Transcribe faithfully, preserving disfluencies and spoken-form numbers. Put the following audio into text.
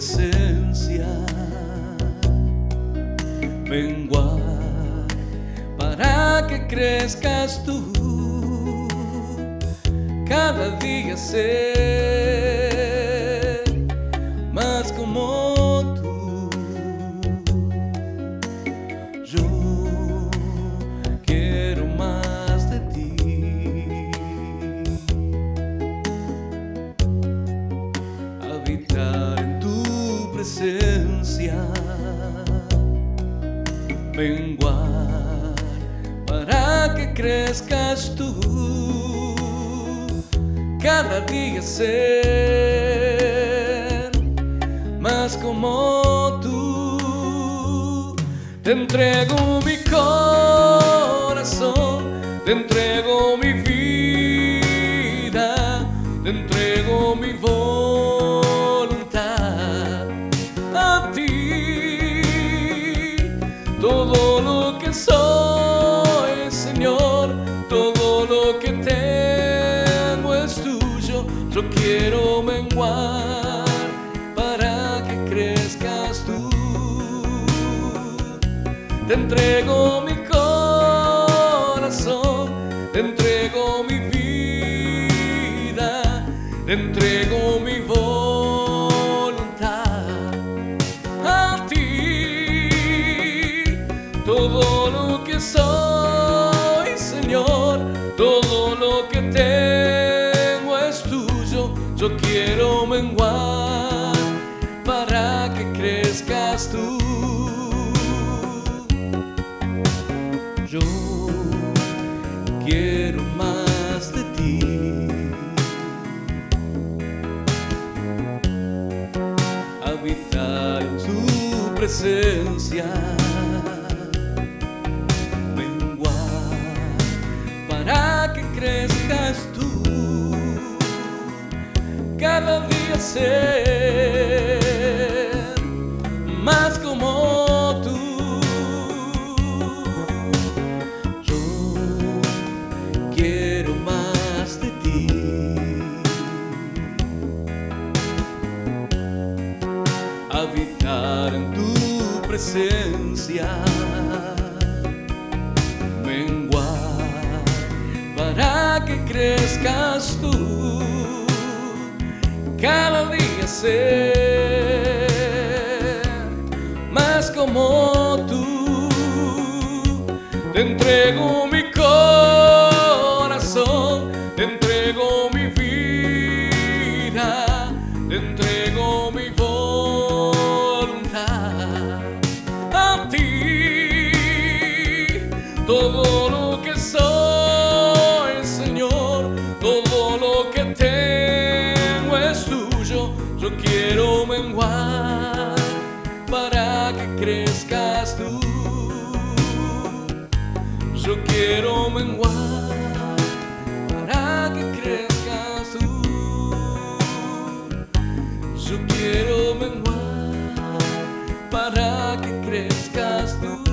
presencia, menguar para que crezcas tú, cada día ser más como tú. Yo quiero más de ti, habitar en tu presencia, menguar para que crezcas tú, cada día ser más como tú. Te entrego mi corazón, te entrego mi vida, te entrego mi voluntad a ti. Todo lo que soy, Señor, todo lo que tengo es tuyo. Yo quiero menguar para que crezcas tú. Te entrego mi corazón, te entrego mi vida, te entrego mi voluntad a ti. Todo lo que soy, Señor, todo lo que tengo es tuyo. Yo quiero menguar para que crezcas tú. Yo quiero más de ti, habitar en tu presencia, menguar para que crezcas tú, cada día ser más como tú. Quiero más de ti, habitar en tu presencia, menguar para que crezcas tú, cada día ser más como tú. Te entrego mi corazón, te entrego mi vida, te entrego mi voluntad a ti. Todo lo que soy, Señor, todo lo que tengo es tuyo. Yo quiero menguar para que crezcas tú. Yo quiero menguar para que crezcas tú. Yo quiero menguar para que crezcas tú.